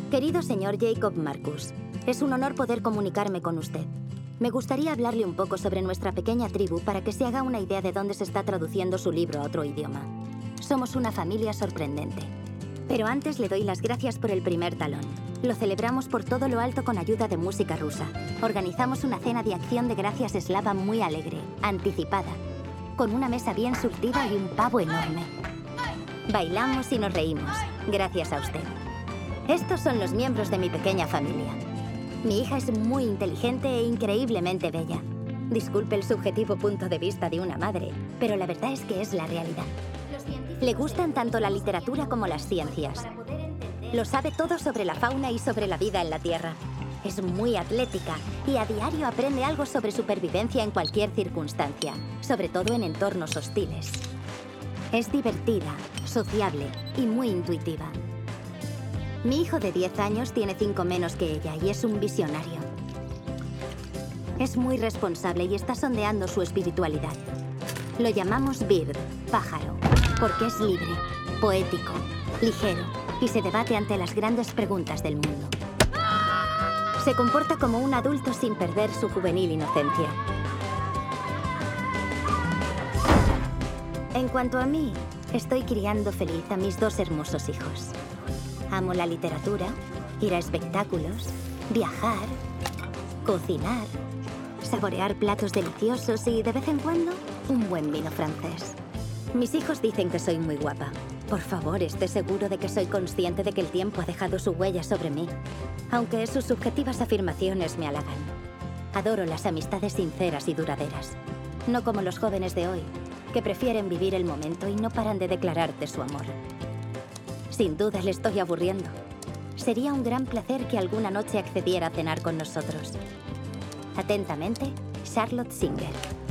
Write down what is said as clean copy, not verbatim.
Querido señor Jacob Marcus, es un honor poder comunicarme con usted. Me gustaría hablarle un poco sobre nuestra pequeña tribu para que se haga una idea de dónde se está traduciendo su libro a otro idioma. Somos una familia sorprendente. Pero antes le doy las gracias por el primer talón. Lo celebramos por todo lo alto con ayuda de música rusa. Organizamos una cena de acción de gracias eslava muy alegre, anticipada, con una mesa bien surtida y un pavo enorme. Bailamos y nos reímos, gracias a usted. Estos son los miembros de mi pequeña familia. Mi hija es muy inteligente e increíblemente bella. Disculpe el subjetivo punto de vista de una madre, pero la verdad es que es la realidad. Le gustan tanto la literatura como las ciencias. Lo sabe todo sobre la fauna y sobre la vida en la Tierra. Es muy atlética y a diario aprende algo sobre supervivencia en cualquier circunstancia, sobre todo en entornos hostiles. Es divertida, sociable y muy intuitiva. Mi hijo de 10 años tiene 5 menos que ella y es un visionario. Es muy responsable y está sondeando su espiritualidad. Lo llamamos Bird, pájaro, porque es libre, poético, ligero y se debate ante las grandes preguntas del mundo. Se comporta como un adulto sin perder su juvenil inocencia. En cuanto a mí, estoy criando feliz a mis 2 hermosos hijos. Amo la literatura, ir a espectáculos, viajar, cocinar, saborear platos deliciosos y, de vez en cuando, un buen vino francés. Mis hijos dicen que soy muy guapa. Por favor, esté seguro de que soy consciente de que el tiempo ha dejado su huella sobre mí, aunque sus subjetivas afirmaciones me halagan. Adoro las amistades sinceras y duraderas, no como los jóvenes de hoy, que prefieren vivir el momento y no paran de declararte su amor. Sin duda le estoy aburriendo. Sería un gran placer que alguna noche accediera a cenar con nosotros. Atentamente, Charlotte Singer.